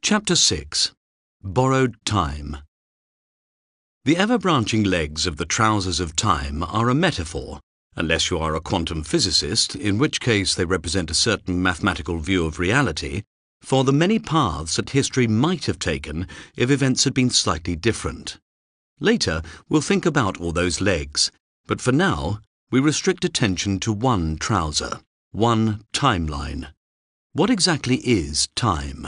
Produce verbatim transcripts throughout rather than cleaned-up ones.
Chapter six. Borrowed Time. The ever-branching legs of the trousers of time are a metaphor, unless you are a quantum physicist, in which case they represent a certain mathematical view of reality, for the many paths that history might have taken if events had been slightly different. Later, we'll think about all those legs, but for now, we restrict attention to one trouser, one timeline. What exactly is time?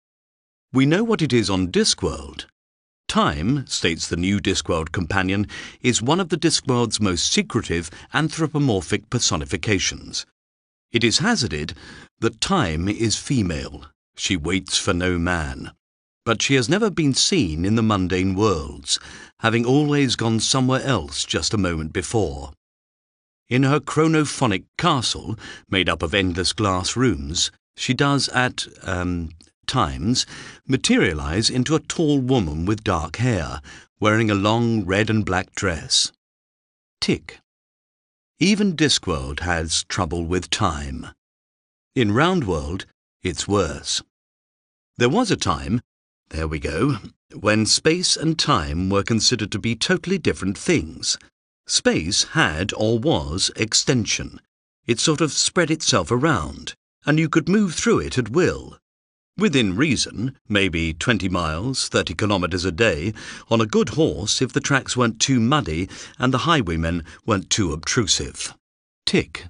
We know what it is on Discworld. Time, states the new Discworld companion, is one of the Discworld's most secretive anthropomorphic personifications. It is hazarded that time is female. She waits for no man. But she has never been seen in the mundane worlds, having always gone somewhere else just a moment before. In her chronophonic castle, made up of endless glass rooms, she does at, um... times, materialize into a tall woman with dark hair, wearing a long red and black dress. Tick. Even Discworld has trouble with time. In Roundworld, it's worse. There was a time, there we go, when space and time were considered to be totally different things. Space had or was extension. It sort of spread itself around, and you could move through it at will. Within reason, maybe twenty miles, thirty kilometres a day, on a good horse if the tracks weren't too muddy and the highwaymen weren't too obtrusive. Tick.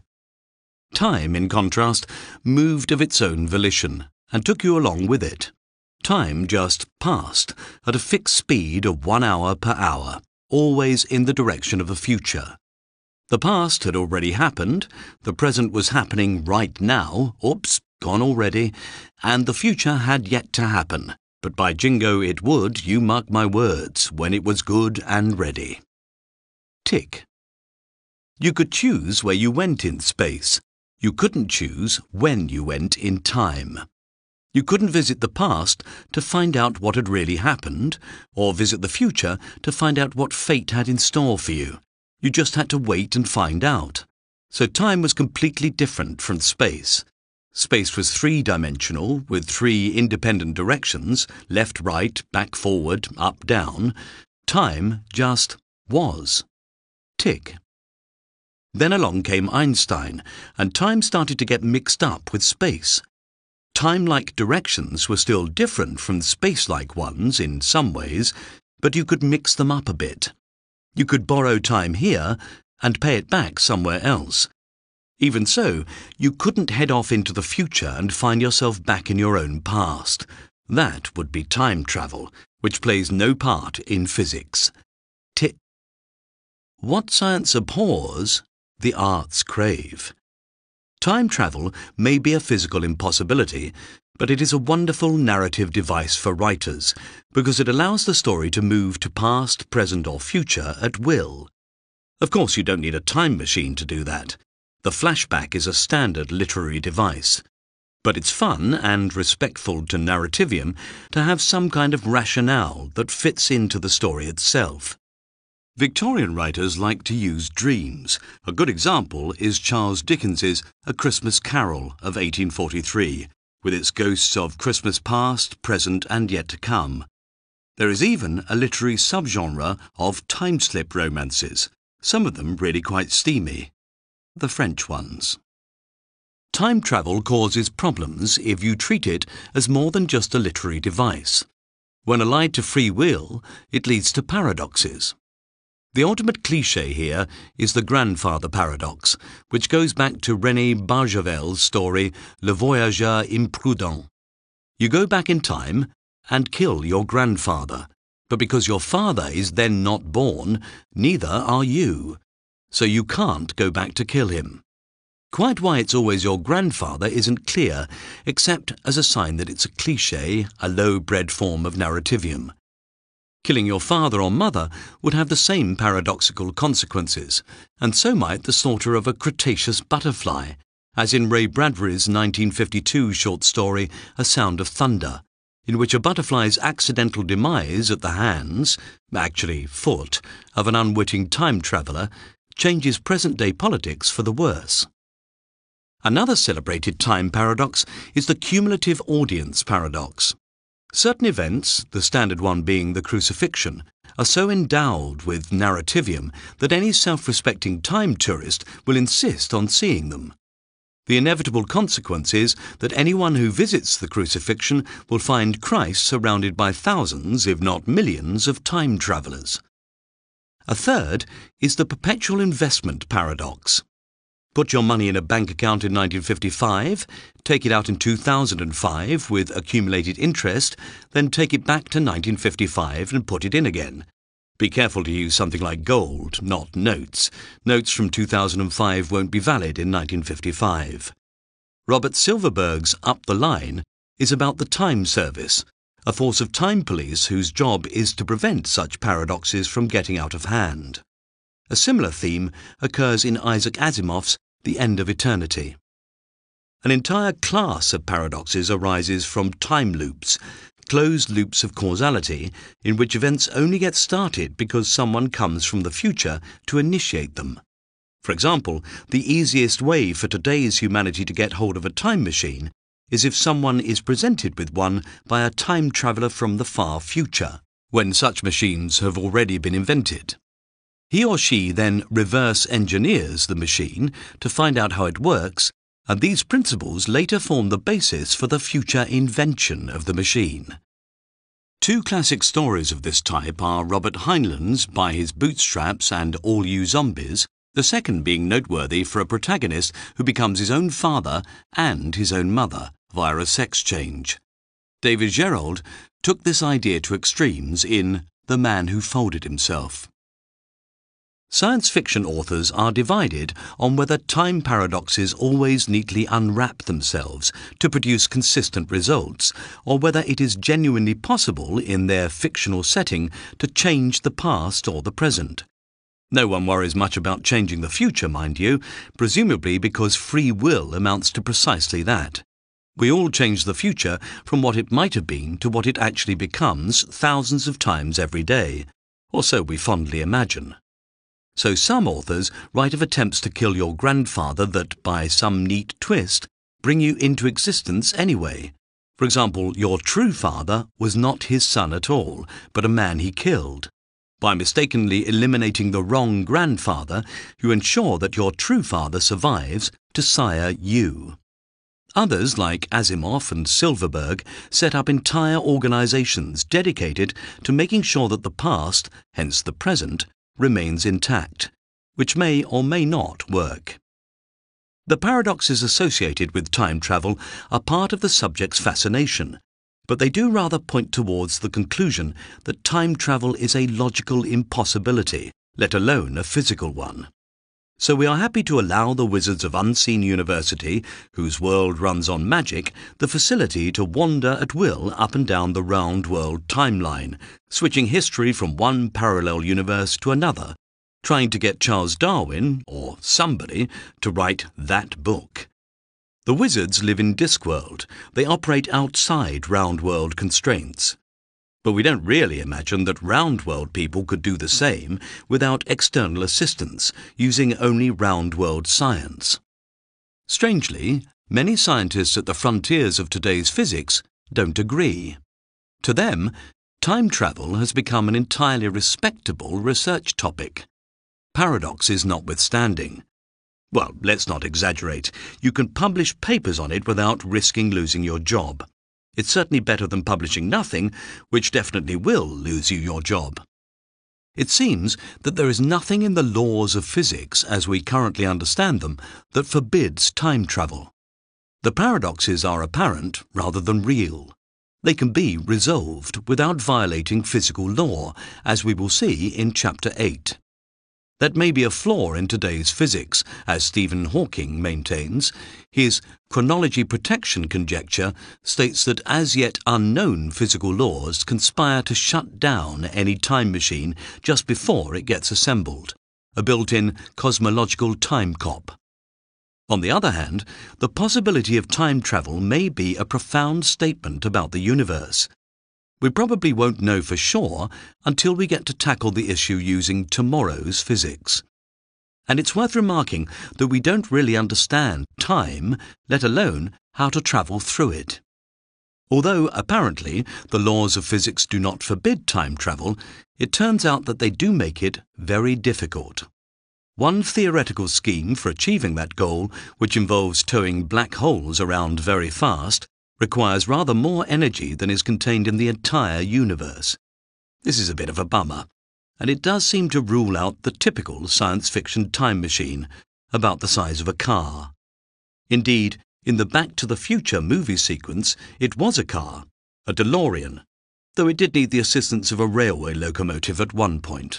Time, in contrast, moved of its own volition and took you along with it. Time just passed at a fixed speed of one hour per hour, always in the direction of the future. The past had already happened, the present was happening right now, oops, gone already, and the future had yet to happen, but by jingo it would, you mark my words, when it was good and ready. Tick. You could choose where you went in space. You couldn't choose when you went in time. You couldn't visit the past to find out what had really happened, or visit the future to find out what fate had in store for you. You just had to wait and find out. So time was completely different from space. Space was three-dimensional, with three independent directions, left, right, back, forward, up, down. Time just was. Tick. Then along came Einstein, and time started to get mixed up with space. Time-like directions were still different from space-like ones in some ways, but you could mix them up a bit. You could borrow time here and pay it back somewhere else. Even so, you couldn't head off into the future and find yourself back in your own past. That would be time travel, which plays no part in physics. Tick. What science abhors, the arts crave. Time travel may be a physical impossibility, but it is a wonderful narrative device for writers, because it allows the story to move to past, present or future at will. Of course, you don't need a time machine to do that. The flashback is a standard literary device. But it's fun and respectful to narrativium to have some kind of rationale that fits into the story itself. Victorian writers like to use dreams. A good example is Charles Dickens's A Christmas Carol of eighteen forty-three, with its ghosts of Christmas past, present and yet to come. There is even a literary subgenre of time-slip romances, some of them really quite steamy. The French ones. Time travel causes problems if you treat it as more than just a literary device. When allied to free will, it leads to paradoxes. The ultimate cliché here is the grandfather paradox, which goes back to René Barjavel's story Le Voyageur Imprudent. You go back in time and kill your grandfather, but because your father is then not born, neither are you. So you can't go back to kill him. Quite why it's always your grandfather isn't clear, except as a sign that it's a cliché, a low-bred form of narrativium. Killing your father or mother would have the same paradoxical consequences, and so might the slaughter of a Cretaceous butterfly, as in Ray Bradbury's nineteen fifty-two short story A Sound of Thunder, in which a butterfly's accidental demise at the hands, actually foot, of an unwitting time traveller changes present-day politics for the worse. Another celebrated time paradox is the cumulative audience paradox. Certain events, the standard one being the crucifixion, are so endowed with narrativium that any self-respecting time tourist will insist on seeing them. The inevitable consequence is that anyone who visits the crucifixion will find Christ surrounded by thousands, if not millions, of time travellers. A third is the perpetual investment paradox. Put your money in a bank account in nineteen fifty-five, take it out in two thousand five with accumulated interest, then take it back to nineteen fifty-five and put it in again. Be careful to use something like gold, not notes. Notes from two thousand five won't be valid in nineteen fifty-five. Robert Silverberg's Up the Line is about the time service, a force of time police whose job is to prevent such paradoxes from getting out of hand. A similar theme occurs in Isaac Asimov's The End of Eternity. An entire class of paradoxes arises from time loops, closed loops of causality in which events only get started because someone comes from the future to initiate them. For example, the easiest way for today's humanity to get hold of a time machine is if someone is presented with one by a time traveller from the far future, when such machines have already been invented. He or she then reverse engineers the machine to find out how it works, and these principles later form the basis for the future invention of the machine. Two classic stories of this type are Robert Heinlein's By His Bootstraps and All You Zombies, the second being noteworthy for a protagonist who becomes his own father and his own mother via a sex change. David Gerrold took this idea to extremes in The Man Who Folded Himself. Science fiction authors are divided on whether time paradoxes always neatly unwrap themselves to produce consistent results, or whether it is genuinely possible in their fictional setting to change the past or the present. No one worries much about changing the future, mind you, presumably because free will amounts to precisely that. We all change the future from what it might have been to what it actually becomes thousands of times every day, or so we fondly imagine. So some authors write of attempts to kill your grandfather that, by some neat twist, bring you into existence anyway. For example, your true father was not his son at all, but a man he killed. By mistakenly eliminating the wrong grandfather, you ensure that your true father survives to sire you. Others, like Asimov and Silverberg, set up entire organizations dedicated to making sure that the past, hence the present, remains intact, which may or may not work. The paradoxes associated with time travel are part of the subject's fascination, but they do rather point towards the conclusion that time travel is a logical impossibility, let alone a physical one. So we are happy to allow the wizards of Unseen University, whose world runs on magic, the facility to wander at will up and down the round world timeline, switching history from one parallel universe to another, trying to get Charles Darwin, or somebody, to write that book. The wizards live in Discworld. They operate outside round world constraints. But we don't really imagine that round-world people could do the same without external assistance, using only round-world science. Strangely, many scientists at the frontiers of today's physics don't agree. To them, time travel has become an entirely respectable research topic. Paradoxes notwithstanding. Well, let's not exaggerate. You can publish papers on it without risking losing your job. It's certainly better than publishing nothing, which definitely will lose you your job. It seems that there is nothing in the laws of physics, as we currently understand them, that forbids time travel. The paradoxes are apparent rather than real. They can be resolved without violating physical law, as we will see in Chapter eight. That may be a flaw in today's physics, as Stephen Hawking maintains. His chronology protection conjecture states that as yet unknown physical laws conspire to shut down any time machine just before it gets assembled, a built-in cosmological time cop. On the other hand, the possibility of time travel may be a profound statement about the universe. We probably won't know for sure until we get to tackle the issue using tomorrow's physics. And it's worth remarking that we don't really understand time, let alone how to travel through it. Although, apparently, the laws of physics do not forbid time travel, it turns out that they do make it very difficult. One theoretical scheme for achieving that goal, which involves towing black holes around very fast, requires rather more energy than is contained in the entire universe. This is a bit of a bummer, and it does seem to rule out the typical science fiction time machine, about the size of a car. Indeed, in the Back to the Future movie sequence, it was a car, a DeLorean, though it did need the assistance of a railway locomotive at one point.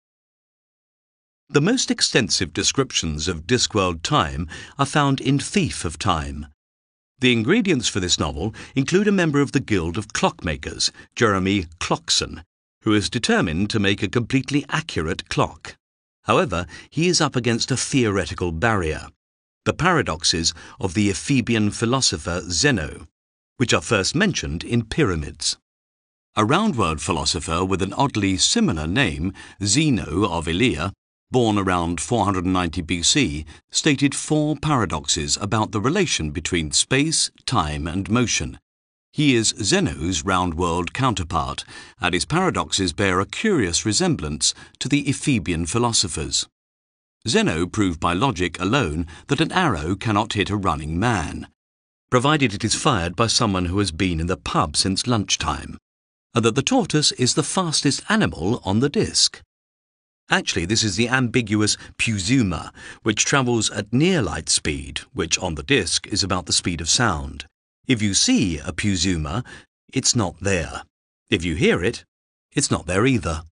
The most extensive descriptions of Discworld time are found in Thief of Time. The ingredients for this novel include a member of the Guild of Clockmakers, Jeremy Clarkson, who is determined to make a completely accurate clock. However, he is up against a theoretical barrier, the paradoxes of the Ephebian philosopher Zeno, which are first mentioned in Pyramids. A round-world philosopher with an oddly similar name, Zeno of Elea, born around four hundred ninety B C, stated four paradoxes about the relation between space, time and motion. He is Zeno's round-world counterpart, and his paradoxes bear a curious resemblance to the Ephebian philosophers. Zeno proved by logic alone that an arrow cannot hit a running man, provided it is fired by someone who has been in the pub since lunchtime, and that the tortoise is the fastest animal on the disk. Actually, this is the ambiguous Pusuma, which travels at near light speed, which on the disk is about the speed of sound. If you see a Pusuma, it's not there. If you hear it, it's not there either.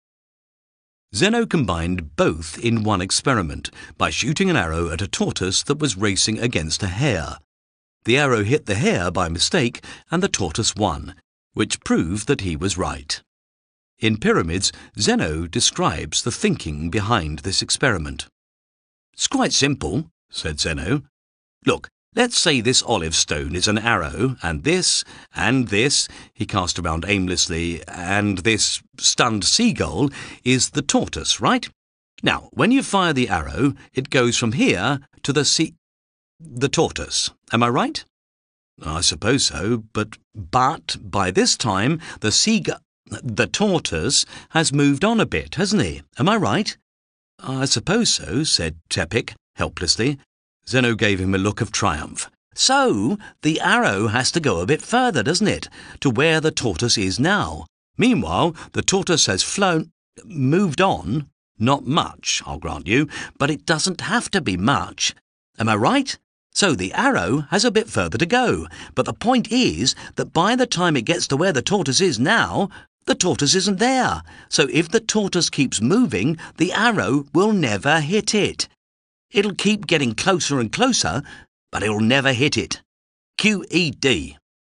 Zeno combined both in one experiment by shooting an arrow at a tortoise that was racing against a hare. The arrow hit the hare by mistake and the tortoise won, which proved that he was right. In Pyramids, Zeno describes the thinking behind this experiment. "It's quite simple," said Zeno. "Look, let's say this olive stone is an arrow, and this, and this," he cast around aimlessly, "and this stunned seagull is the tortoise, right? Now, when you fire the arrow, it goes from here to the sea... the tortoise. Am I right?" "I suppose so, but... but by this time, the seagull... the tortoise has moved on a bit, hasn't he? Am I right?" "I suppose so," said Tepic helplessly. Zeno gave him a look of triumph. "So, the arrow has to go a bit further, doesn't it, to where the tortoise is now? Meanwhile, the tortoise has flown... moved on. Not much, I'll grant you, but it doesn't have to be much. Am I right? So the arrow has a bit further to go, but the point is that by the time it gets to where the tortoise is now, the tortoise isn't there. So if the tortoise keeps moving, the arrow will never hit it. It'll keep getting closer and closer, but it'll never hit it. Q E D.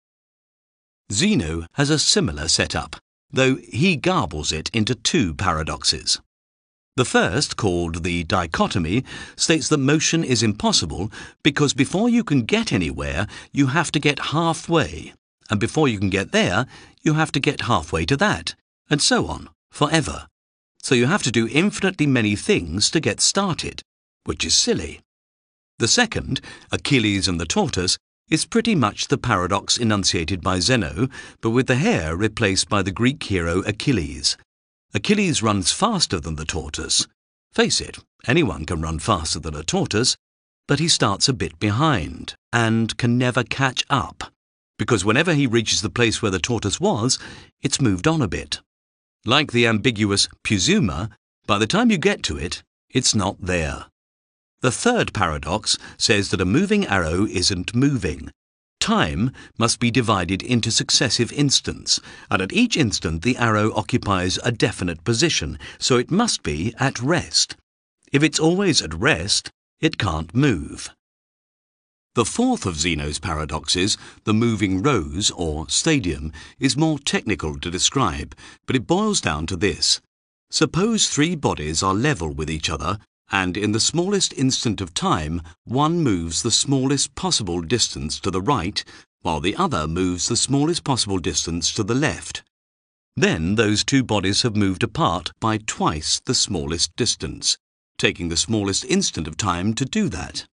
Zeno has a similar setup, though he garbles it into two paradoxes. The first, called the dichotomy, states that motion is impossible because before you can get anywhere, you have to get halfway, and before you can get there, you have to get halfway to that, and so on, forever. So you have to do infinitely many things to get started, which is silly. The second, Achilles and the tortoise, is pretty much the paradox enunciated by Zeno, but with the hare replaced by the Greek hero Achilles. Achilles runs faster than the tortoise. Face it, anyone can run faster than a tortoise, but he starts a bit behind and can never catch up, because whenever he reaches the place where the tortoise was, it's moved on a bit. Like the ambiguous Pusuma, by the time you get to it, it's not there. The third paradox says that a moving arrow isn't moving. Time must be divided into successive instants, and at each instant the arrow occupies a definite position, so it must be at rest. If it's always at rest, it can't move. The fourth of Zeno's paradoxes, the moving rose, or stadium, is more technical to describe, but it boils down to this. Suppose three bodies are level with each other, and in the smallest instant of time, one moves the smallest possible distance to the right, while the other moves the smallest possible distance to the left. Then those two bodies have moved apart by twice the smallest distance, taking the smallest instant of time to do that.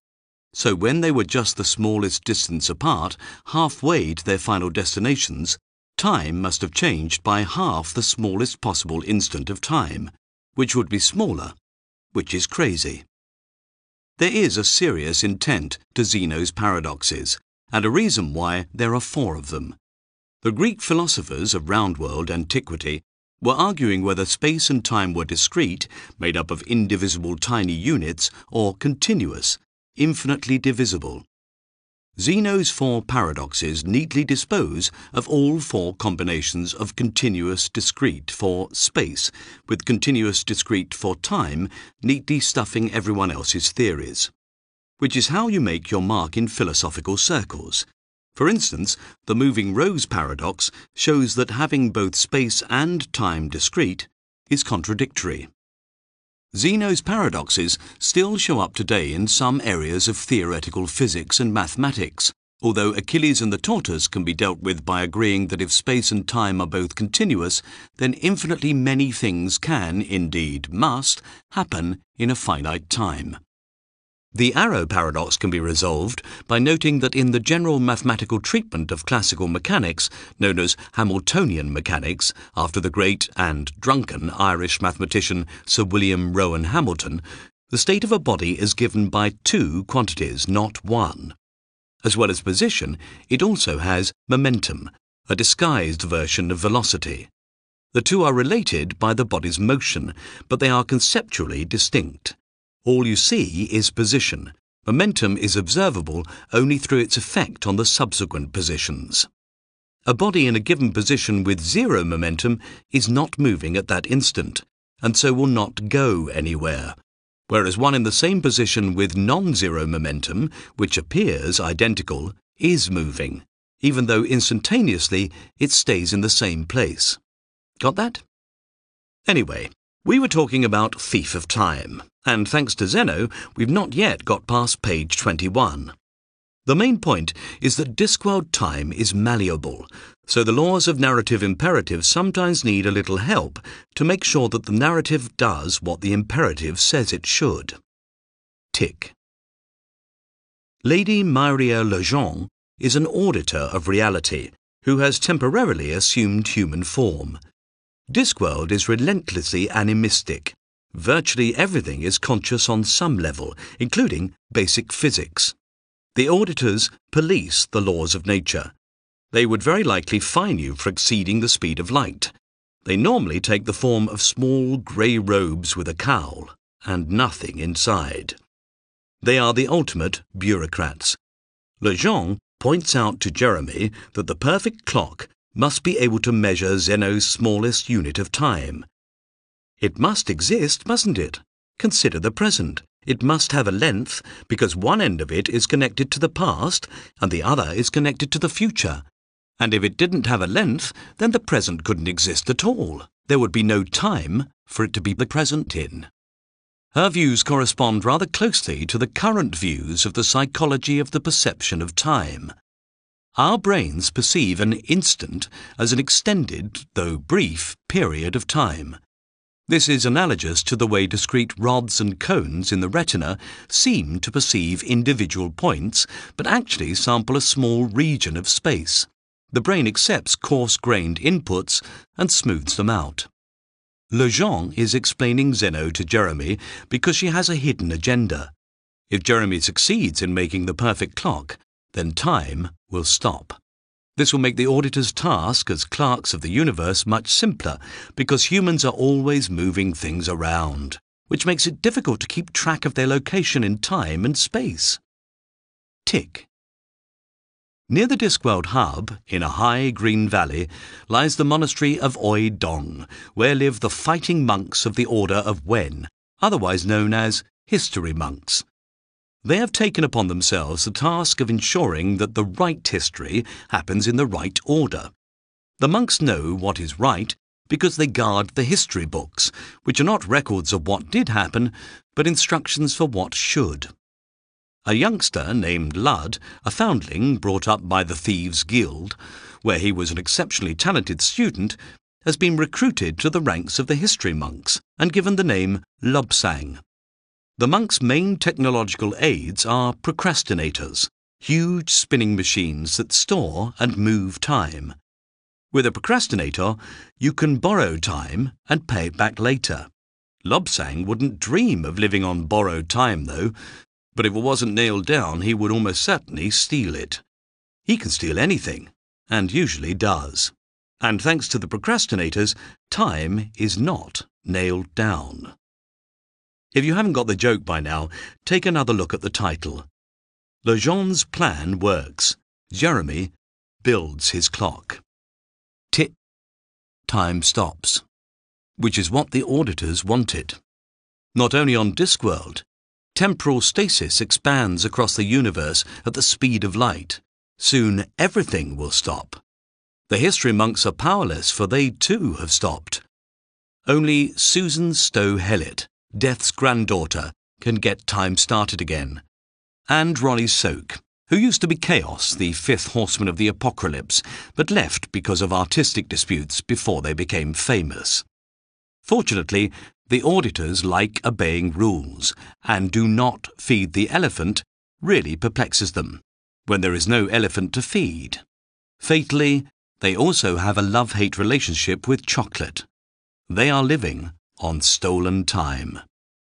So when they were just the smallest distance apart, halfway to their final destinations, time must have changed by half the smallest possible instant of time, which would be smaller, which is crazy. There is a serious intent to Zeno's paradoxes, and a reason why there are four of them. The Greek philosophers of round-world antiquity were arguing whether space and time were discrete, made up of indivisible tiny units, or continuous, infinitely divisible. Zeno's four paradoxes neatly dispose of all four combinations of continuous discrete for space, with continuous discrete for time neatly stuffing everyone else's theories, which is how you make your mark in philosophical circles. For instance, the moving rose paradox shows that having both space and time discrete is contradictory. Zeno's paradoxes still show up today in some areas of theoretical physics and mathematics, although Achilles and the tortoise can be dealt with by agreeing that if space and time are both continuous, then infinitely many things can, indeed must, happen in a finite time. The arrow paradox can be resolved by noting that in the general mathematical treatment of classical mechanics, known as Hamiltonian mechanics, after the great and drunken Irish mathematician Sir William Rowan Hamilton, the state of a body is given by two quantities, not one. As well as position, it also has momentum, a disguised version of velocity. The two are related by the body's motion, but they are conceptually distinct. All you see is position. Momentum is observable only through its effect on the subsequent positions. A body in a given position with zero momentum is not moving at that instant, and so will not go anywhere, whereas one in the same position with non-zero momentum, which appears identical, is moving, even though instantaneously it stays in the same place. Got that? Anyway, we were talking about Thief of Time, and thanks to Zeno, we've not yet got past page twenty-one. The main point is that Discworld time is malleable, so the laws of narrative imperatives sometimes need a little help to make sure that the narrative does what the imperative says it should. Tick. Lady Myria Lejeune is an auditor of reality who has temporarily assumed human form. Discworld is relentlessly animistic. Virtually everything is conscious on some level, including basic physics. The auditors police the laws of nature. They would very likely fine you for exceeding the speed of light. They normally take the form of small grey robes with a cowl, and nothing inside. They are the ultimate bureaucrats. Lejeune points out to Jeremy that the perfect clock must be able to measure Zeno's smallest unit of time. It must exist, mustn't it? Consider the present. It must have a length because one end of it is connected to the past and the other is connected to the future. And if it didn't have a length, then the present couldn't exist at all. There would be no time for it to be the present in. Her views correspond rather closely to the current views of the psychology of the perception of time. Our brains perceive an instant as an extended, though brief, period of time. This is analogous to the way discrete rods and cones in the retina seem to perceive individual points, but actually sample a small region of space. The brain accepts coarse-grained inputs and smooths them out. Lejeune is explaining Zeno to Jeremy because she has a hidden agenda. If Jeremy succeeds in making the perfect clock, then time will stop. This will make the auditor's task as clerks of the universe much simpler because humans are always moving things around, which makes it difficult to keep track of their location in time and space. Tick. Near the Discworld hub, in a high green valley, lies the monastery of Oi Dong, where live the fighting monks of the Order of Wen, otherwise known as history monks. They have taken upon themselves the task of ensuring that the right history happens in the right order. The monks know what is right because they guard the history books, which are not records of what did happen, but instructions for what should. A youngster named Ludd, a foundling brought up by the Thieves' Guild, where he was an exceptionally talented student, has been recruited to the ranks of the history monks and given the name Lobsang. The monk's main technological aids are procrastinators, huge spinning machines that store and move time. With a procrastinator, you can borrow time and pay it back later. Lobsang wouldn't dream of living on borrowed time, though, but if it wasn't nailed down, he would almost certainly steal it. He can steal anything, and usually does. And thanks to the procrastinators, time is not nailed down. If you haven't got the joke by now, take another look at the title. Legend's plan works. Jeremy builds his clock. Tick. Time stops. Which is what the auditors wanted. Not only on Discworld, temporal stasis expands across the universe at the speed of light. Soon everything will stop. The history monks are powerless, for they too have stopped. Only Susan Stowe Hellett, Death's granddaughter, can get time started again. And Ronnie Soak, who used to be Chaos, the fifth horseman of the apocalypse, but left because of artistic disputes before they became famous. Fortunately, the auditors like obeying rules, and do not feed the elephant really perplexes them, when there is no elephant to feed. Fatally, they also have a love-hate relationship with chocolate. They are living on stolen time.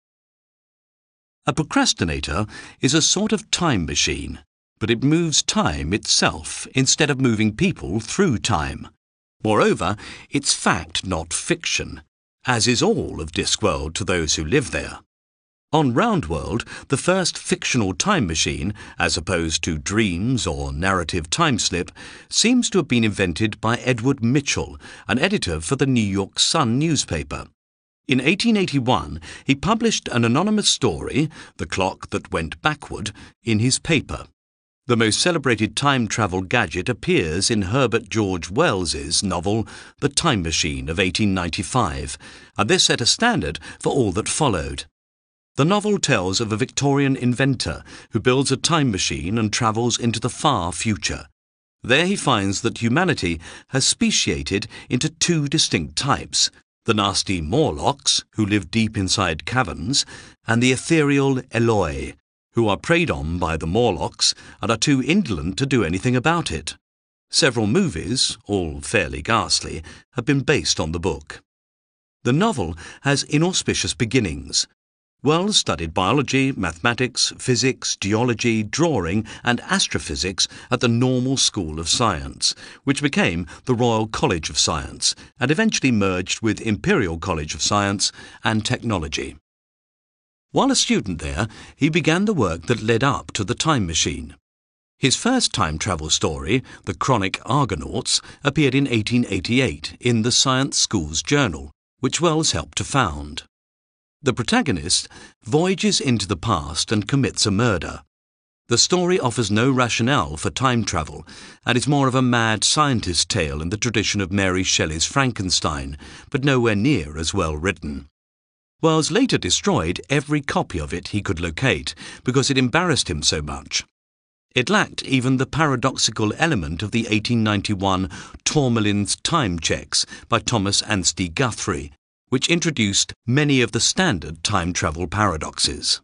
A procrastinator is a sort of time machine, but it moves time itself instead of moving people through time. Moreover, it's fact, not fiction, as is all of Discworld to those who live there. On Roundworld, the first fictional time machine, as opposed to dreams or narrative time-slip, seems to have been invented by Edward Mitchell, an editor for the New York Sun newspaper. In eighteen eighty-one, he published an anonymous story, The Clock That Went Backward, in his paper. The most celebrated time travel gadget appears in Herbert George Wells's novel The Time Machine of eighteen ninety-five, and this set a standard for all that followed. The novel tells of a Victorian inventor who builds a time machine and travels into the far future. There he finds that humanity has speciated into two distinct types, the nasty Morlocks, who live deep inside caverns, and the ethereal Eloi, who are preyed on by the Morlocks and are too indolent to do anything about it. Several movies, all fairly ghastly, have been based on the book. The novel has inauspicious beginnings. Wells studied biology, mathematics, physics, geology, drawing and astrophysics at the Normal School of Science, which became the Royal College of Science and eventually merged with Imperial College of Science and Technology. While a student there, he began the work that led up to the time machine. His first time travel story, The Chronic Argonauts, appeared in eighteen eighty-eight in the Science School's Journal, which Wells helped to found. The protagonist voyages into the past and commits a murder. The story offers no rationale for time travel and is more of a mad scientist tale in the tradition of Mary Shelley's Frankenstein, but nowhere near as well written. Wells later destroyed every copy of it he could locate because it embarrassed him so much. It lacked even the paradoxical element of the eighteen ninety-one Tourmalin's Time Checks by Thomas Anstey Guthrie, which introduced many of the standard time travel paradoxes.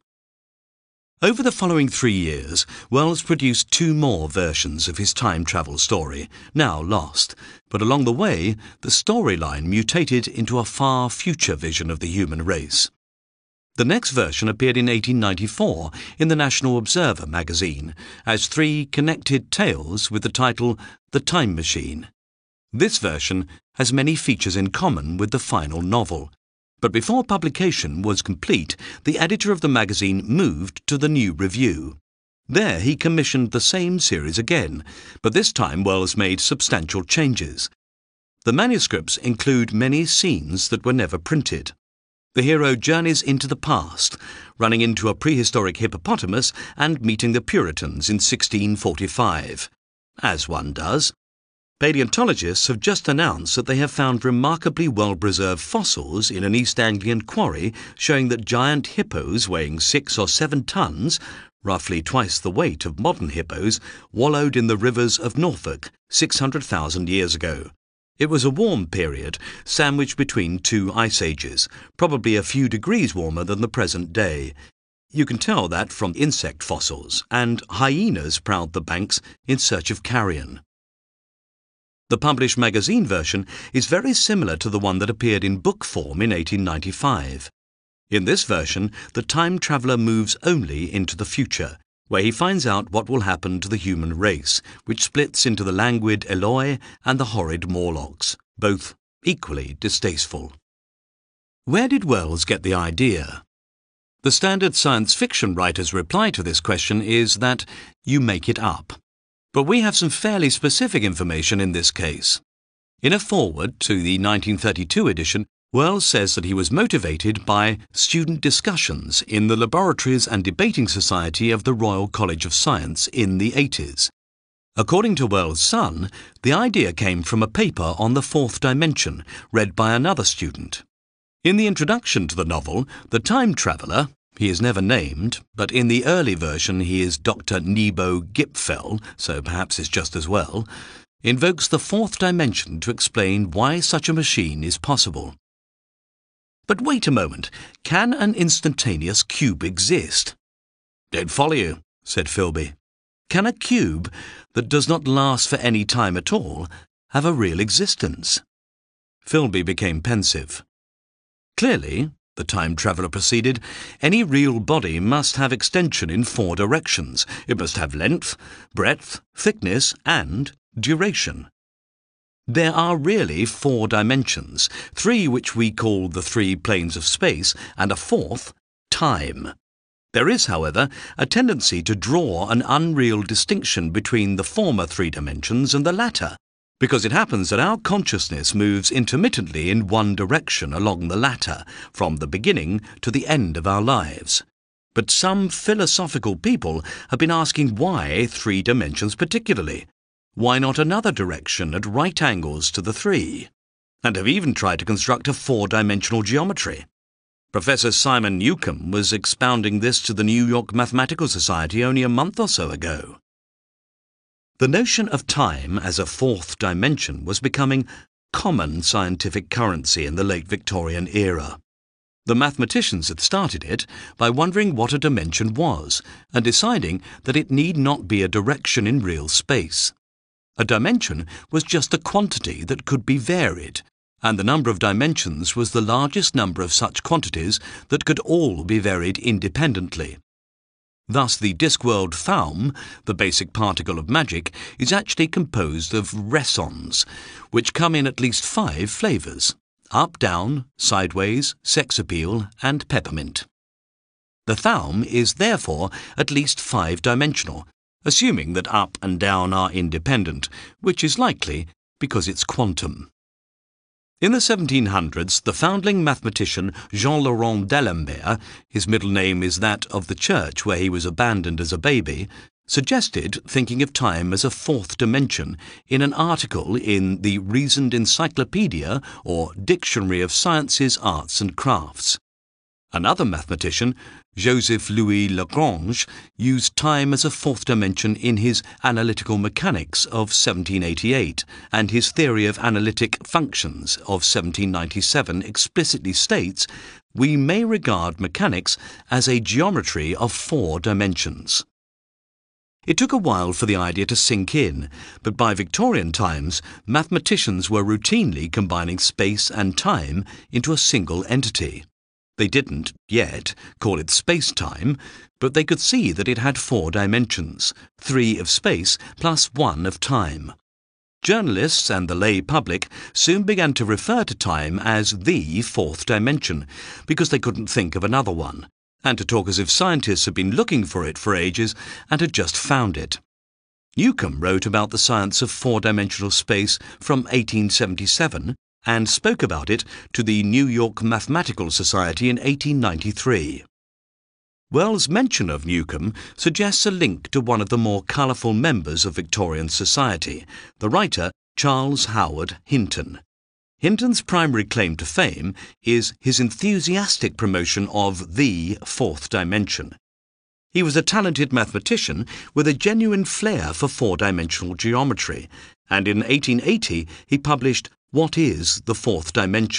Over the following three years, Wells produced two more versions of his time travel story, now lost, but along the way, the storyline mutated into a far future vision of the human race. The next version appeared in eighteen ninety-four in the National Observer magazine as three connected tales with the title The Time Machine. This version has many features in common with the final novel, but before publication was complete, the editor of the magazine moved to the New Review. There he commissioned the same series again, but this time Wells made substantial changes. The manuscripts include many scenes that were never printed. The hero journeys into the past, running into a prehistoric hippopotamus and meeting the Puritans in sixteen forty-five. As one does. Paleontologists have just announced that they have found remarkably well-preserved fossils in an East Anglian quarry showing that giant hippos weighing six or seven tons, roughly twice the weight of modern hippos, wallowed in the rivers of Norfolk six hundred thousand years ago. It was a warm period, sandwiched between two ice ages, probably a few degrees warmer than the present day. You can tell that from insect fossils, and hyenas prowled the banks in search of carrion. The published magazine version is very similar to the one that appeared in book form in eighteen ninety-five. In this version, the time traveller moves only into the future, where he finds out what will happen to the human race, which splits into the languid Eloi and the horrid Morlocks, both equally distasteful. Where did Wells get the idea? The standard science fiction writer's reply to this question is that you make it up. But we have some fairly specific information in this case. In a foreword to the nineteen thirty-two edition, Wells says that he was motivated by student discussions in the Laboratories and Debating Society of the Royal College of Science in the eighties. According to Wells' son, the idea came from a paper on the fourth dimension read by another student. In the introduction to the novel, the time traveller, he is never named, but in the early version he is Doctor Nebo Gipfel, so perhaps it's just as well, invokes the fourth dimension to explain why such a machine is possible. But wait a moment, can an instantaneous cube exist? Don't follow you, said Philby. Can a cube that does not last for any time at all have a real existence? Philby became pensive. Clearly, the time traveller proceeded, any real body must have extension in four directions. It must have length, breadth, thickness, and duration. There are really four dimensions, three which we call the three planes of space, and a fourth, time. There is, however, a tendency to draw an unreal distinction between the former three dimensions and the latter, because it happens that our consciousness moves intermittently in one direction along the latter, from the beginning to the end of our lives. But some philosophical people have been asking why three dimensions particularly. Why not another direction at right angles to the three? And have even tried to construct a four-dimensional geometry. Professor Simon Newcomb was expounding this to the New York Mathematical Society only a month or so ago. The notion of time as a fourth dimension was becoming common scientific currency in the late Victorian era. The mathematicians had started it by wondering what a dimension was and deciding that it need not be a direction in real space. A dimension was just a quantity that could be varied, and the number of dimensions was the largest number of such quantities that could all be varied independently. Thus, the Discworld Faum, the basic particle of magic, is actually composed of ressons, which come in at least five flavours: up, down, sideways, sex appeal, and peppermint. The Thaum is therefore at least five-dimensional, assuming that up and down are independent, which is likely because it's quantum. In the seventeen hundreds, the foundling mathematician Jean-Laurent d'Alembert, his middle name is that of the church where he was abandoned as a baby, suggested thinking of time as a fourth dimension in an article in the Reasoned Encyclopedia or Dictionary of Sciences, Arts and Crafts. Another mathematician, Joseph-Louis Lagrange, used time as a fourth dimension in his Analytical Mechanics of seventeen eighty-eight, and his Theory of Analytic Functions of seventeen ninety-seven explicitly states, "We may regard mechanics as a geometry of four dimensions." It took a while for the idea to sink in, but by Victorian times, mathematicians were routinely combining space and time into a single entity. They didn't, yet, call it space-time, but they could see that it had four dimensions, three of space plus one of time. Journalists and the lay public soon began to refer to time as the fourth dimension, because they couldn't think of another one, and to talk as if scientists had been looking for it for ages and had just found it. Newcomb wrote about the science of four-dimensional space from eighteen seventy-seven, and spoke about it to the New York Mathematical Society in eighteen ninety-three. Wells' mention of Newcomb suggests a link to one of the more colourful members of Victorian society, the writer Charles Howard Hinton. Hinton's primary claim to fame is his enthusiastic promotion of the fourth dimension. He was a talented mathematician with a genuine flair for four-dimensional geometry, and in eighteen eighty he published What is the Fourth Dimension,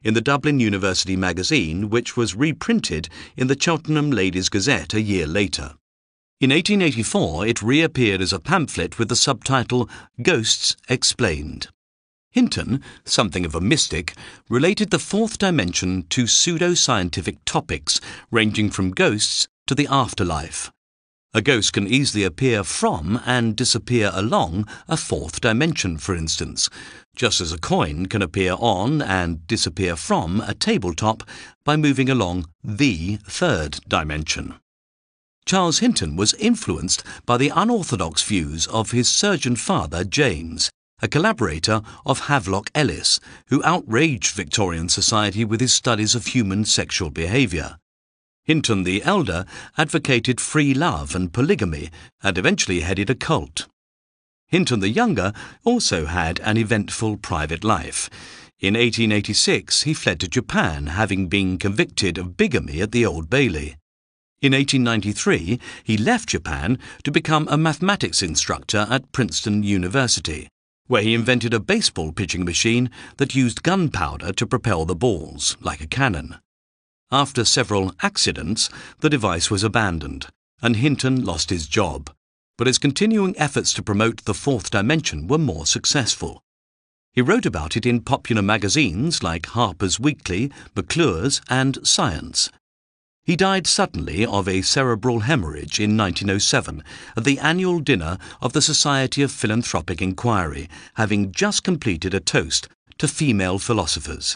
in the Dublin University magazine, which was reprinted in the Cheltenham Ladies' Gazette a year later. In eighteen eighty-four, it reappeared as a pamphlet with the subtitle Ghosts Explained. Hinton, something of a mystic, related the fourth dimension to pseudo-scientific topics ranging from ghosts to the afterlife. A ghost can easily appear from and disappear along a fourth dimension, for instance, just as a coin can appear on and disappear from a tabletop by moving along the third dimension. Charles Hinton was influenced by the unorthodox views of his surgeon father, James, a collaborator of Havelock Ellis, who outraged Victorian society with his studies of human sexual behaviour. Hinton the elder advocated free love and polygamy and eventually headed a cult. Hinton the younger also had an eventful private life. In eighteen eighty-six, he fled to Japan, having been convicted of bigamy at the Old Bailey. In eighteen ninety-three, he left Japan to become a mathematics instructor at Princeton University, where he invented a baseball pitching machine that used gunpowder to propel the balls, like a cannon. After several accidents, the device was abandoned, and Hinton lost his job, but his continuing efforts to promote the fourth dimension were more successful. He wrote about it in popular magazines like Harper's Weekly, McClure's, and Science. He died suddenly of a cerebral hemorrhage in nineteen oh seven at the annual dinner of the Society of Philanthropic Inquiry, having just completed a toast to female philosophers.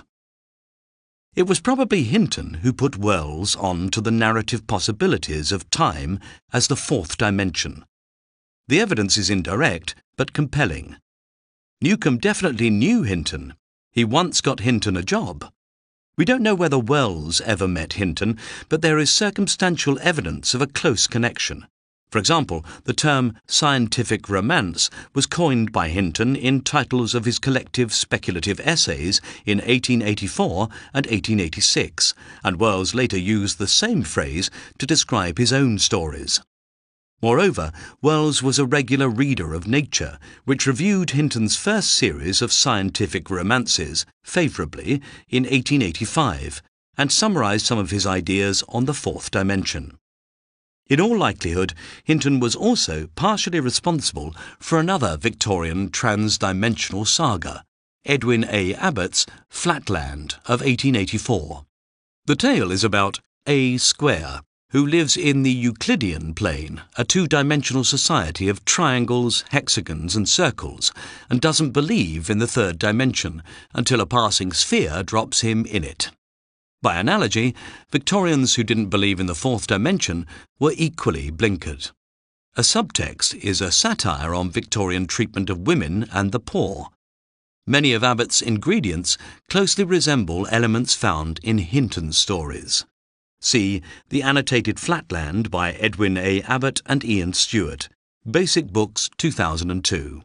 It was probably Hinton who put Wells on to the narrative possibilities of time as the fourth dimension. The evidence is indirect, but compelling. Newcomb definitely knew Hinton. He once got Hinton a job. We don't know whether Wells ever met Hinton, but there is circumstantial evidence of a close connection. For example, the term scientific romance was coined by Hinton in titles of his collective speculative essays in eighteen eighty-four and eighteen eighty-six, and Wells later used the same phrase to describe his own stories. Moreover, Wells was a regular reader of Nature, which reviewed Hinton's first series of scientific romances favourably in eighteen eighty-five and summarised some of his ideas on the fourth dimension. In all likelihood, Hinton was also partially responsible for another Victorian trans-dimensional saga, Edwin A. Abbott's Flatland of eighteen eighty-four. The tale is about A Square, who lives in the Euclidean plane, a two-dimensional society of triangles, hexagons and circles, and doesn't believe in the third dimension until a passing sphere drops him in it. By analogy, Victorians who didn't believe in the fourth dimension were equally blinkered. A subtext is a satire on Victorian treatment of women and the poor. Many of Abbott's ingredients closely resemble elements found in Hinton's stories. See The Annotated Flatland by Edwin A. Abbott and Ian Stewart, Basic Books, two thousand two.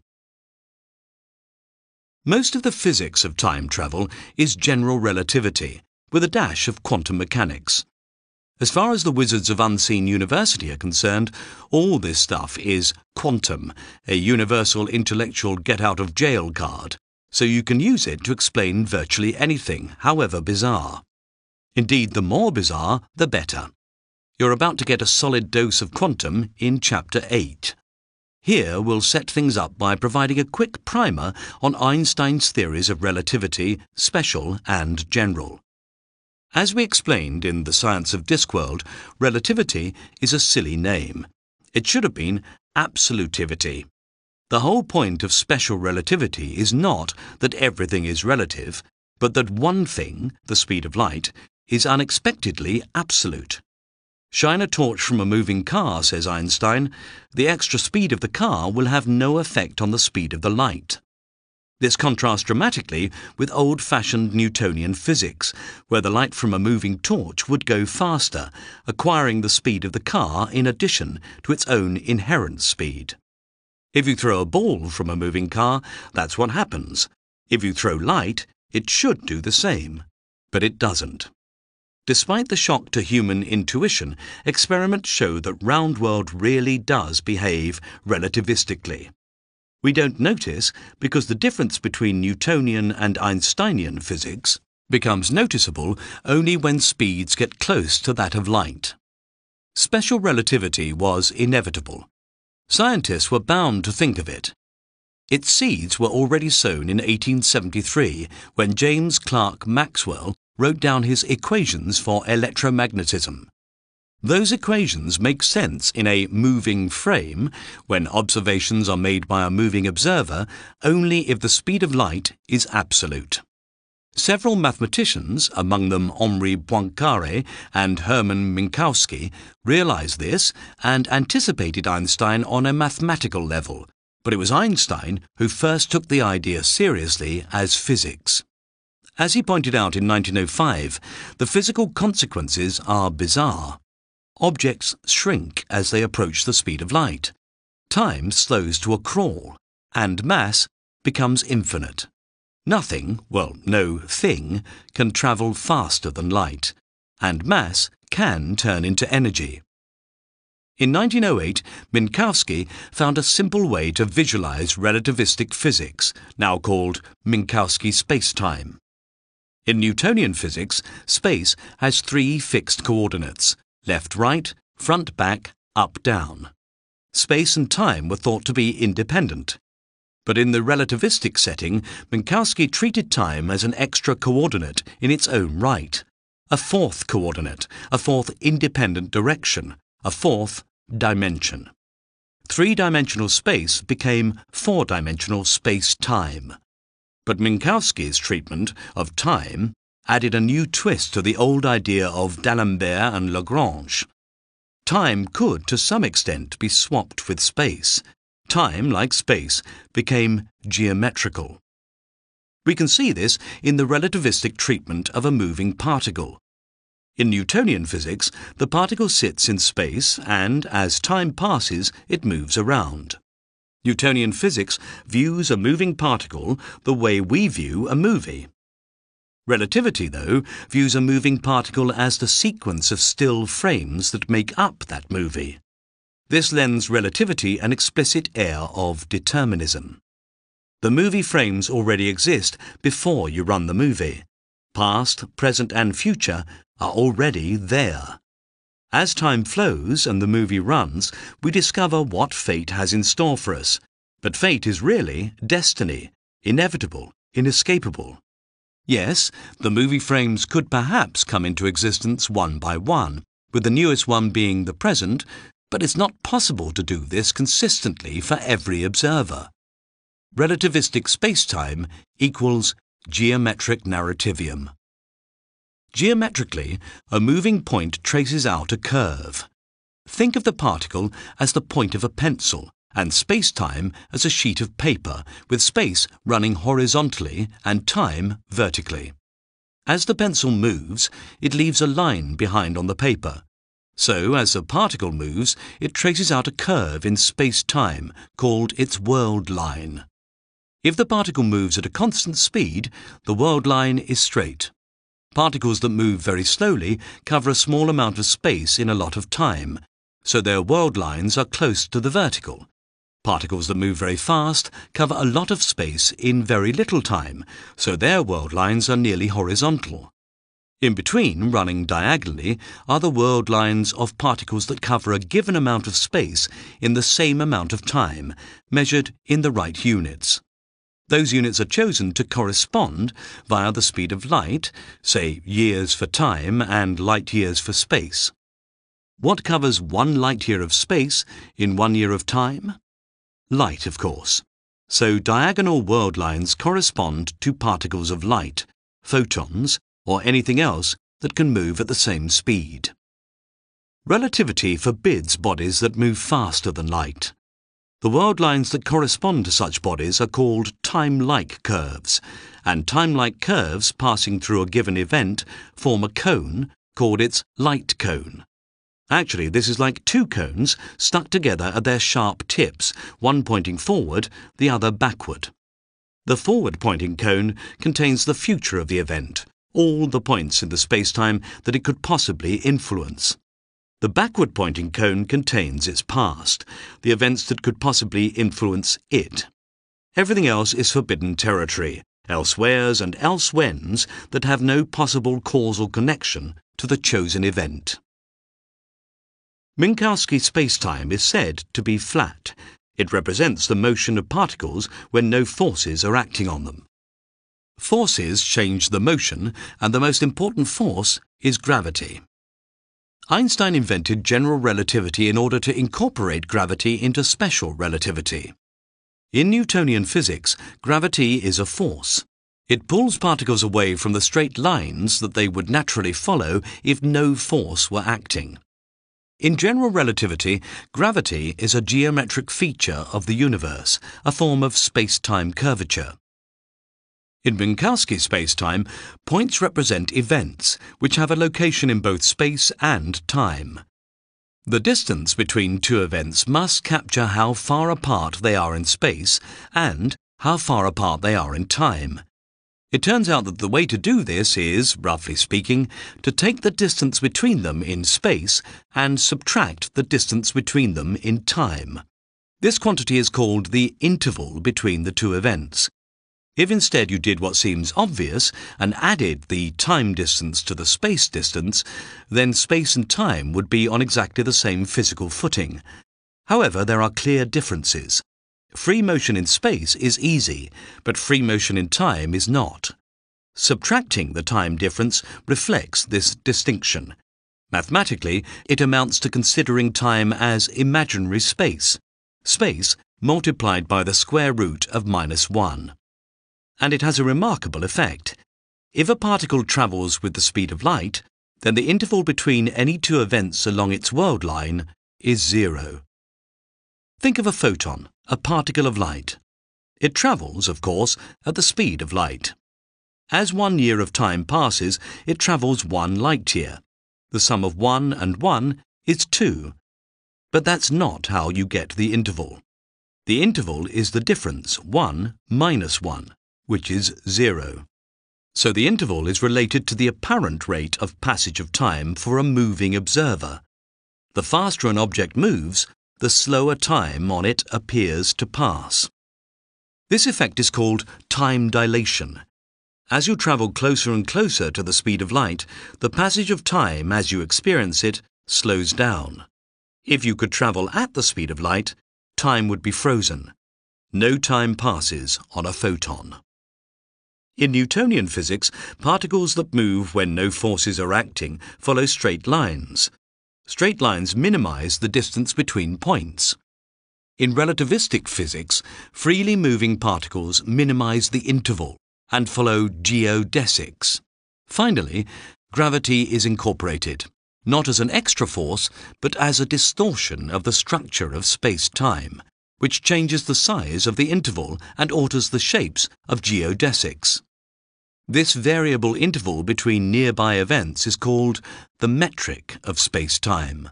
Most of the physics of time travel is general relativity, with a dash of quantum mechanics. As far as the Wizards of Unseen University are concerned, all this stuff is quantum, a universal intellectual get-out-of-jail card, so you can use it to explain virtually anything, however bizarre. Indeed, the more bizarre, the better. You're about to get a solid dose of quantum in Chapter eight. Here we'll set things up by providing a quick primer on Einstein's theories of relativity, special and general. As we explained in The Science of Discworld, relativity is a silly name. It should have been absolutivity. The whole point of special relativity is not that everything is relative, but that one thing, the speed of light, is unexpectedly absolute. Shine a torch from a moving car, says Einstein. The extra speed of the car will have no effect on the speed of the light. This contrasts dramatically with old-fashioned Newtonian physics, where the light from a moving torch would go faster, acquiring the speed of the car in addition to its own inherent speed. If you throw a ball from a moving car, that's what happens. If you throw light, it should do the same, but it doesn't. Despite the shock to human intuition, experiments show that round world really does behave relativistically. We don't notice because the difference between Newtonian and Einsteinian physics, becomes noticeable only when speeds get close to that of light. Special relativity was inevitable. Scientists were bound to think of it. Its seeds were already sown in eighteen seventy-three when James Clerk Maxwell wrote down his equations for electromagnetism. Those equations make sense in a moving frame when observations are made by a moving observer only if the speed of light is absolute. Several mathematicians, among them Henri Poincaré and Hermann Minkowski, realized this and anticipated Einstein on a mathematical level, but it was Einstein who first took the idea seriously as physics. As he pointed out in nineteen oh five, the physical consequences are bizarre. Objects shrink as they approach the speed of light. Time slows to a crawl, and mass becomes infinite. Nothing, well, no thing, can travel faster than light, and mass can turn into energy. In nineteen oh eight, Minkowski found a simple way to visualize relativistic physics, now called Minkowski spacetime. In Newtonian physics, space has three fixed coordinates: left-right, front-back, up-down. Space and time were thought to be independent. But in the relativistic setting, Minkowski treated time as an extra coordinate in its own right, a fourth coordinate, a fourth independent direction, a fourth dimension. Three-dimensional space became four-dimensional space-time. But Minkowski's treatment of time added a new twist to the old idea of D'Alembert and Lagrange. Time could, to some extent, be swapped with space. Time, like space, became geometrical. We can see this in the relativistic treatment of a moving particle. In Newtonian physics, the particle sits in space and, as time passes, it moves around. Newtonian physics views a moving particle the way we view a movie. Relativity, though, views a moving particle as the sequence of still frames that make up that movie. This lends relativity an explicit air of determinism. The movie frames already exist before you run the movie. Past, present and future are already there. As time flows and the movie runs, we discover what fate has in store for us. But fate is really destiny, inevitable, inescapable. Yes, the movie frames could perhaps come into existence one by one, with the newest one being the present, but it's not possible to do this consistently for every observer. Relativistic spacetime equals geometric narrativium. Geometrically, a moving point traces out a curve. Think of the particle as the point of a pencil, and spacetime as a sheet of paper, with space running horizontally and time vertically. As the pencil moves, it leaves a line behind on the paper. So, as the particle moves, it traces out a curve in space-time called its world line. If the particle moves at a constant speed, the world line is straight. Particles that move very slowly cover a small amount of space in a lot of time, so their world lines are close to the vertical. Particles that move very fast cover a lot of space in very little time, so their world lines are nearly horizontal. In between, running diagonally, are the world lines of particles that cover a given amount of space in the same amount of time, measured in the right units. Those units are chosen to correspond via the speed of light, say years for time and light years for space. What covers one light year of space in one year of time? Light, of course. So diagonal world lines correspond to particles of light, photons, or anything else that can move at the same speed. Relativity forbids bodies that move faster than light. The world lines that correspond to such bodies are called time-like curves, and time-like curves passing through a given event form a cone called its light cone. Actually, this is like two cones stuck together at their sharp tips, one pointing forward, the other backward. The forward-pointing cone contains the future of the event, all the points in the spacetime that it could possibly influence. The backward-pointing cone contains its past, the events that could possibly influence it. Everything else is forbidden territory, elsewheres and elsewhens that have no possible causal connection to the chosen event. Minkowski spacetime is said to be flat. It represents the motion of particles when no forces are acting on them. Forces change the motion, and the most important force is gravity. Einstein invented general relativity in order to incorporate gravity into special relativity. In Newtonian physics, gravity is a force. It pulls particles away from the straight lines that they would naturally follow if no force were acting. In general relativity, gravity is a geometric feature of the universe, a form of space-time curvature. In Minkowski spacetime, points represent events, which have a location in both space and time. The distance between two events must capture how far apart they are in space and how far apart they are in time. It turns out that the way to do this is, roughly speaking, to take the distance between them in space and subtract the distance between them in time. This quantity is called the interval between the two events. If instead you did what seems obvious and added the time distance to the space distance, then space and time would be on exactly the same physical footing. However, there are clear differences. Free motion in space is easy, but free motion in time is not. Subtracting the time difference reflects this distinction. Mathematically, it amounts to considering time as imaginary space, space multiplied by the square root of minus one. And it has a remarkable effect. If a particle travels with the speed of light, then the interval between any two events along its world line is zero. Think of a photon, a particle of light. It travels, of course, at the speed of light. As one year of time passes, it travels one light year. The sum of one and one is two. But that's not how you get the interval. The interval is the difference, one minus one, which is zero. So the interval is related to the apparent rate of passage of time for a moving observer. The faster an object moves, the slower time on it appears to pass. This effect is called time dilation. As you travel closer and closer to the speed of light, the passage of time as you experience it slows down. If you could travel at the speed of light, time would be frozen. No time passes on a photon. In Newtonian physics, particles that move when no forces are acting follow straight lines. Straight lines minimize the distance between points. In relativistic physics, freely moving particles minimize the interval and follow geodesics. Finally, gravity is incorporated, not as an extra force, but as a distortion of the structure of space-time, which changes the size of the interval and alters the shapes of geodesics. This variable interval between nearby events is called the metric of space-time.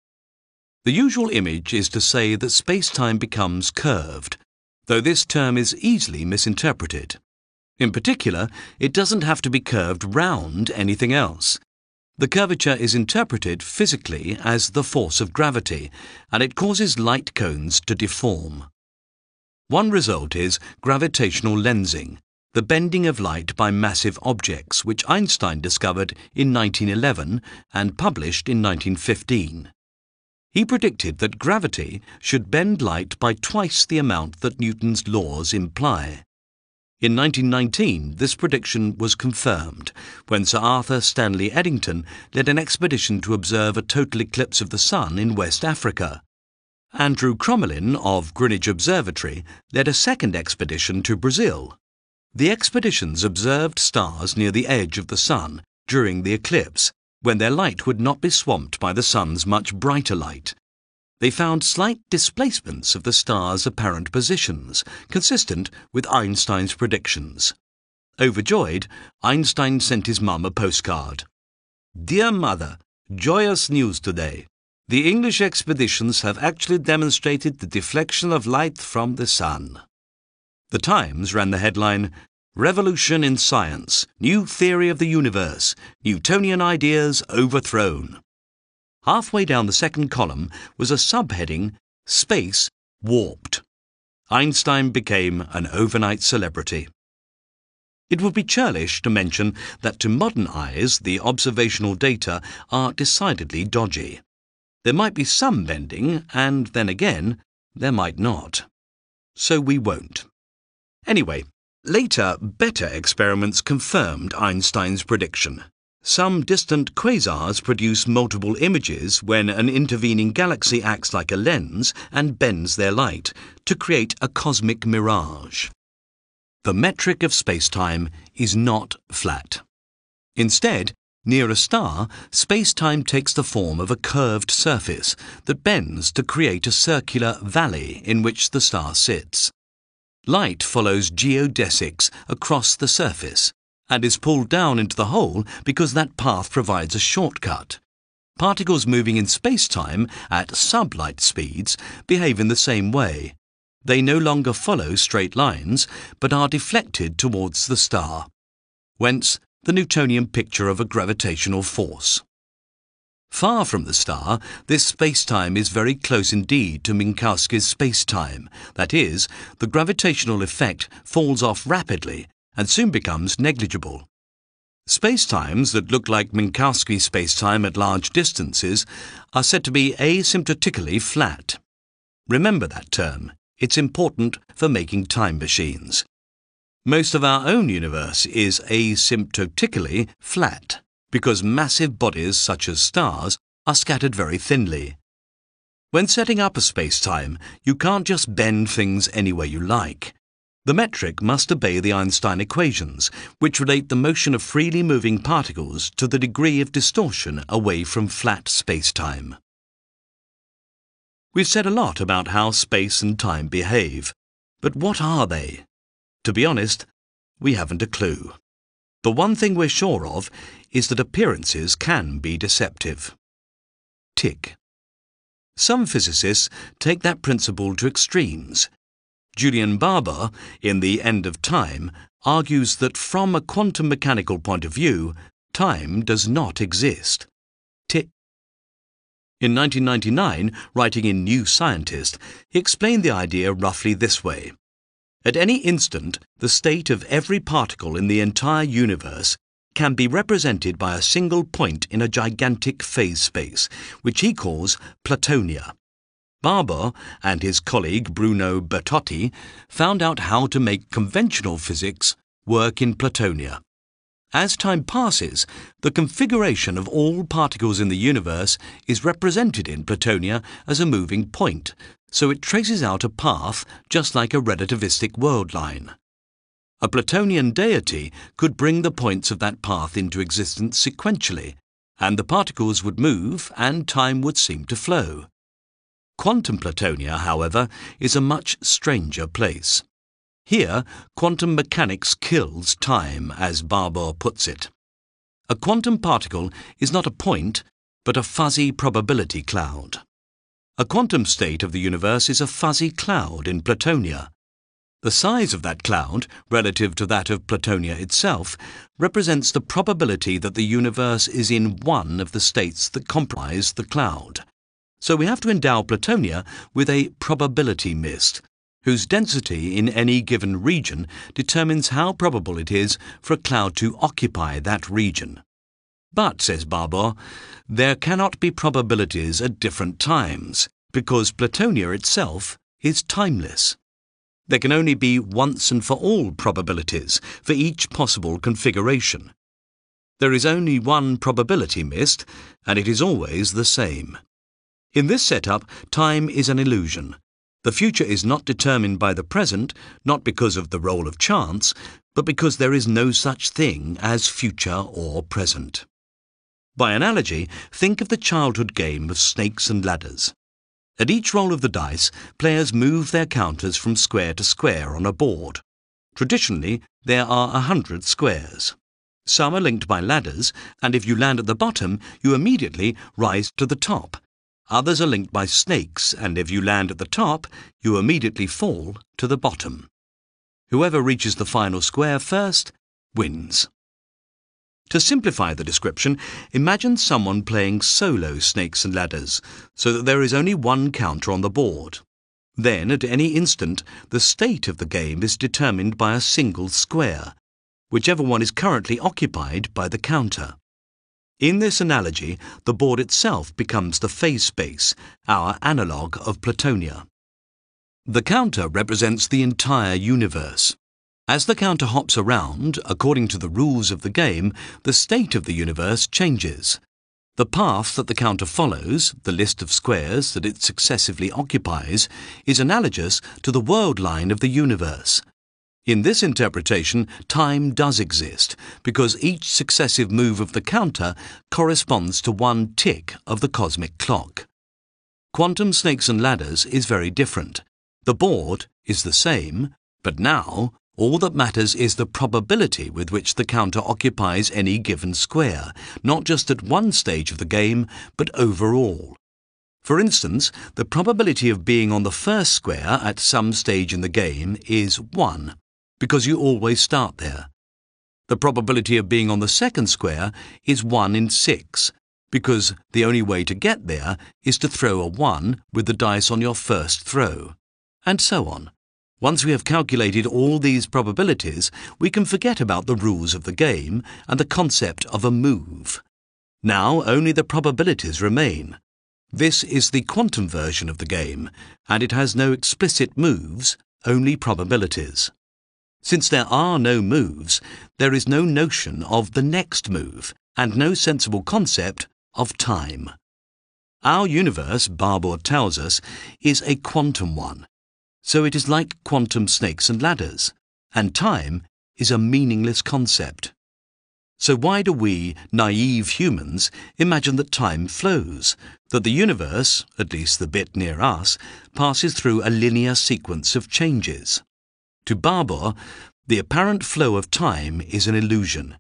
The usual image is to say that space-time becomes curved, though this term is easily misinterpreted. In particular, it doesn't have to be curved round anything else. The curvature is interpreted physically as the force of gravity, and it causes light cones to deform. One result is gravitational lensing, the bending of light by massive objects, which Einstein discovered in nineteen eleven and published in nineteen fifteen. He predicted that gravity should bend light by twice the amount that Newton's laws imply. In nineteen nineteen, this prediction was confirmed when Sir Arthur Stanley Eddington led an expedition to observe a total eclipse of the Sun in West Africa. Andrew Crommelin of Greenwich Observatory led a second expedition to Brazil. The expeditions observed stars near the edge of the Sun during the eclipse, when their light would not be swamped by the Sun's much brighter light. They found slight displacements of the stars' apparent positions, consistent with Einstein's predictions. Overjoyed, Einstein sent his mum a postcard. "Dear Mother, joyous news today. The English expeditions have actually demonstrated the deflection of light from the Sun." The Times ran the headline, "Revolution in Science, New Theory of the Universe, Newtonian Ideas Overthrown." Halfway down the second column was a subheading, Space Warped. Einstein became an overnight celebrity. It would be churlish to mention that to modern eyes the observational data are decidedly dodgy. There might be some bending, and then again, there might not. So we won't. Anyway, later, better experiments confirmed Einstein's prediction. Some distant quasars produce multiple images when an intervening galaxy acts like a lens and bends their light to create a cosmic mirage. The metric of space-time is not flat. Instead, near a star, space-time takes the form of a curved surface that bends to create a circular valley in which the star sits. Light follows geodesics across the surface and is pulled down into the hole because that path provides a shortcut. Particles moving in space-time at sublight speeds behave in the same way. They no longer follow straight lines, but are deflected towards the star. Whence the Newtonian picture of a gravitational force. Far from the star, this space-time is very close indeed to Minkowski's space-time. That is, the gravitational effect falls off rapidly and soon becomes negligible. Space-times that look like Minkowski space-time at large distances are said to be asymptotically flat. Remember that term. It's important for making time machines. Most of our own universe is asymptotically flat because massive bodies such as stars are scattered very thinly. When setting up a space-time, you can't just bend things any way you like. The metric must obey the Einstein equations, which relate the motion of freely moving particles to the degree of distortion away from flat space-time. We've said a lot about how space and time behave, but what are they? To be honest, we haven't a clue. The one thing we're sure of is that appearances can be deceptive. Tick. Some physicists take that principle to extremes. Julian Barbour, in The End of Time, argues that from a quantum mechanical point of view, time does not exist. Tick. In nineteen ninety-nine, writing in New Scientist, he explained the idea roughly this way. At any instant, the state of every particle in the entire universe can be represented by a single point in a gigantic phase space, which he calls Platonia. Barbour and his colleague Bruno Bertotti found out how to make conventional physics work in Platonia. As time passes, the configuration of all particles in the universe is represented in Platonia as a moving point, so it traces out a path just like a relativistic world line. A Platonian deity could bring the points of that path into existence sequentially, and the particles would move and time would seem to flow. Quantum Platonia, however, is a much stranger place. Here, quantum mechanics kills time, as Barbour puts it. A quantum particle is not a point, but a fuzzy probability cloud. A quantum state of the universe is a fuzzy cloud in Platonia. The size of that cloud, relative to that of Platonia itself, represents the probability that the universe is in one of the states that comprise the cloud. So we have to endow Platonia with a probability mist, whose density in any given region determines how probable it is for a cloud to occupy that region. But, says Barbour, there cannot be probabilities at different times, because Platonia itself is timeless. There can only be once and for all probabilities for each possible configuration. There is only one probability mist, and it is always the same. In this setup, time is an illusion. The future is not determined by the present, not because of the role of chance, but because there is no such thing as future or present. By analogy, think of the childhood game of snakes and ladders. At each roll of the dice, players move their counters from square to square on a board. Traditionally, there are a hundred squares. Some are linked by ladders, and if you land at the bottom, you immediately rise to the top. Others are linked by snakes, and if you land at the top, you immediately fall to the bottom. Whoever reaches the final square first wins. To simplify the description, imagine someone playing solo snakes and ladders, so that there is only one counter on the board. Then, at any instant, the state of the game is determined by a single square. whichever one is currently occupied by the counter. In this analogy, the board itself becomes the phase space, our analogue of Platonia. The counter represents the entire universe. As the counter hops around, according to the rules of the game, the state of the universe changes. The path that the counter follows, the list of squares that it successively occupies, is analogous to the world line of the universe. In this interpretation, time does exist, because each successive move of the counter corresponds to one tick of the cosmic clock. Quantum Snakes and Ladders is very different. The board is the same, but now all that matters is the probability with which the counter occupies any given square, not just at one stage of the game, but overall. For instance, the probability of being on the first square at some stage in the game is one, because you always start there. The probability of being on the second square is one in six, because the only way to get there is to throw a one with the dice on your first throw, and so on. Once we have calculated all these probabilities, we can forget about the rules of the game and the concept of a move. Now only the probabilities remain. This is the quantum version of the game, and it has no explicit moves, only probabilities. Since there are no moves, there is no notion of the next move, and no sensible concept of time. Our universe, Barbour tells us, is a quantum one. So it is like quantum snakes and ladders, and time is a meaningless concept. So why do we, naive humans, imagine that time flows, that the universe, at least the bit near us, passes through a linear sequence of changes? To Barbour, the apparent flow of time is an illusion.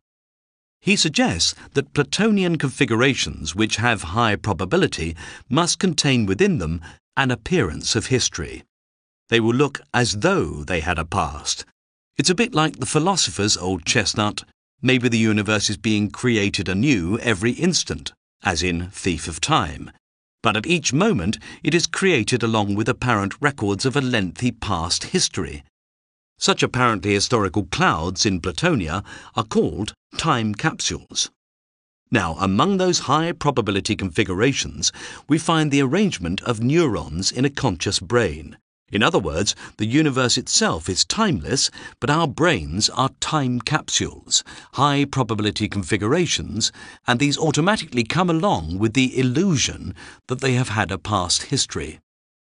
He suggests that Platonian configurations which have high probability must contain within them an appearance of history. They will look as though they had a past. It's a bit like the philosopher's old chestnut, maybe the universe is being created anew every instant, as in Thief of Time. But at each moment it is created along with apparent records of a lengthy past history. Such apparently historical clouds in Platonia are called time capsules. Now, among those high probability configurations, we find the arrangement of neurons in a conscious brain. In other words, the universe itself is timeless, but our brains are time capsules, high probability configurations, and these automatically come along with the illusion that they have had a past history.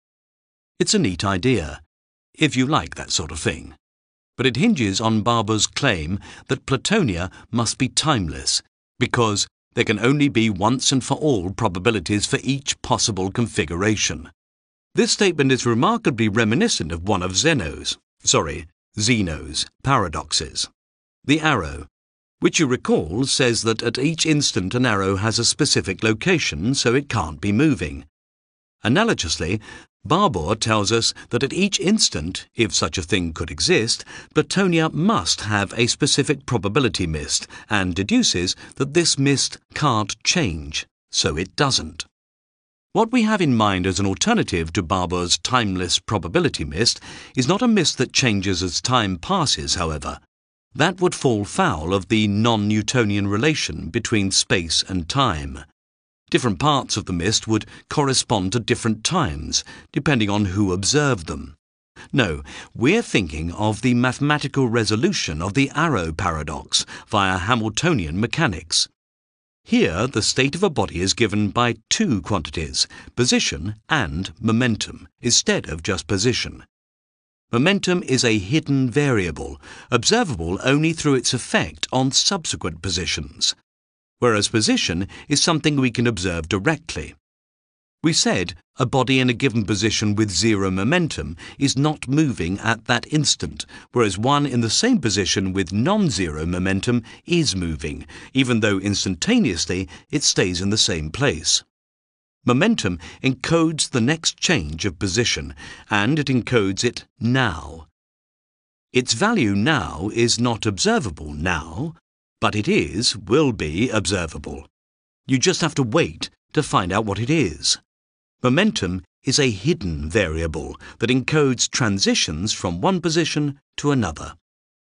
It's a neat idea, if you like that sort of thing. But it hinges on Barbour's claim that Platonia must be timeless, because there can only be once and for all probabilities for each possible configuration. This statement is remarkably reminiscent of one of Zeno's, sorry, Zeno's paradoxes. The arrow, which you recall says that at each instant an arrow has a specific location, so it can't be moving. Analogously, Barbour tells us that at each instant, if such a thing could exist, Platonia must have a specific probability mist, and deduces that this mist can't change, so it doesn't. What we have in mind as an alternative to Barbour's timeless probability mist is not a mist that changes as time passes, however. That would fall foul of the non-Newtonian relation between space and time. Different parts of the mist would correspond to different times, depending on who observed them. No, we're thinking of the mathematical resolution of the arrow paradox via Hamiltonian mechanics. Here, the state of a body is given by two quantities, position and momentum, instead of just position. Momentum is a hidden variable, observable only through its effect on subsequent positions, whereas position is something we can observe directly. We said a body in a given position with zero momentum is not moving at that instant, whereas one in the same position with non-zero momentum is moving, even though instantaneously it stays in the same place. Momentum encodes the next change of position, and it encodes it now. Its value now is not observable now, but it is, will be, observable. You just have to wait to find out what it is. Momentum is a hidden variable that encodes transitions from one position to another.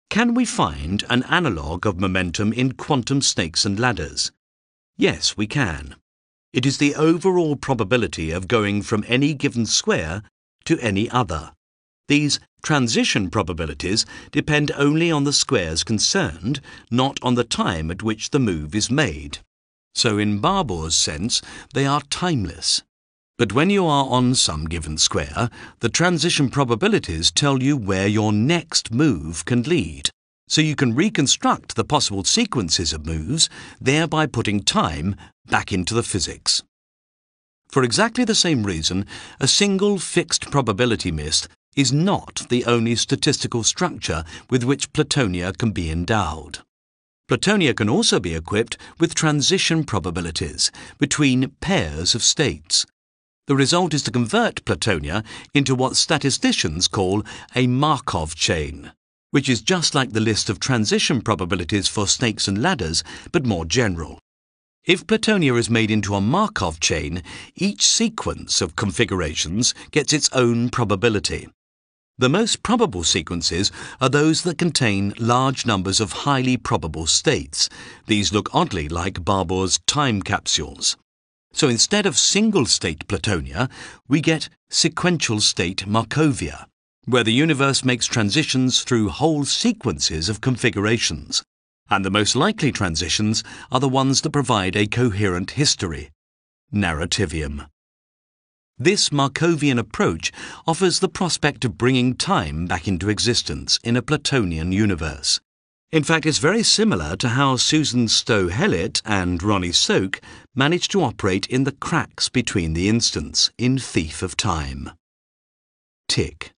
Can we find an analogue of momentum in quantum snakes and ladders? Yes, we can. It is the overall probability of going from any given square to any other. These transition probabilities depend only on the squares concerned, not on the time at which the move is made. So in Barbour's sense, they are timeless. But when you are on some given square, the transition probabilities tell you where your next move can lead. So you can reconstruct the possible sequences of moves, thereby putting time back into the physics. For exactly the same reason, a single fixed probability mist is not the only statistical structure with which Plutonia can be endowed. Plutonia can also be equipped with transition probabilities between pairs of states. The result is to convert Plutonia into what statisticians call a Markov chain, which is just like the list of transition probabilities for snakes and ladders, but more general. If Plutonia is made into a Markov chain, each sequence of configurations gets its own probability. The most probable sequences are those that contain large numbers of highly probable states. These look oddly like Barbour's time capsules. So instead of single-state Plutonia, we get sequential-state Markovia, where the universe makes transitions through whole sequences of configurations. And the most likely transitions are the ones that provide a coherent history, narrativium. This Markovian approach offers the prospect of bringing time back into existence in a Plutonian universe. In fact, it's very similar to how Susan Stowe-Hellett and Ronnie Soke managed to operate in the cracks between the instants in Thief of Time. Tick.